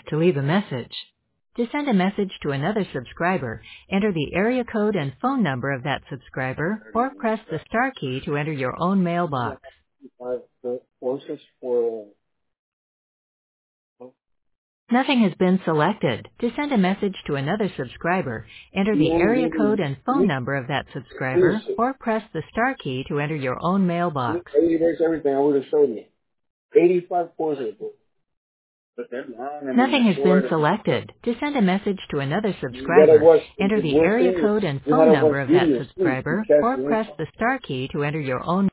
to leave a message. To send a message to another subscriber, enter the area code and phone number of that subscriber or press the star key to enter your own mailbox. The closest for Nothing has been selected. To send a message to another subscriber, enter the area code and phone number of that subscriber or press the star key to enter your own mailbox. 80 versus everything, I would have showed you. 85 courses. But they're long and Nothing has been short. selected. To send a message to another subscriber, enter the area code and phone number of that subscriber or press the star key to enter your own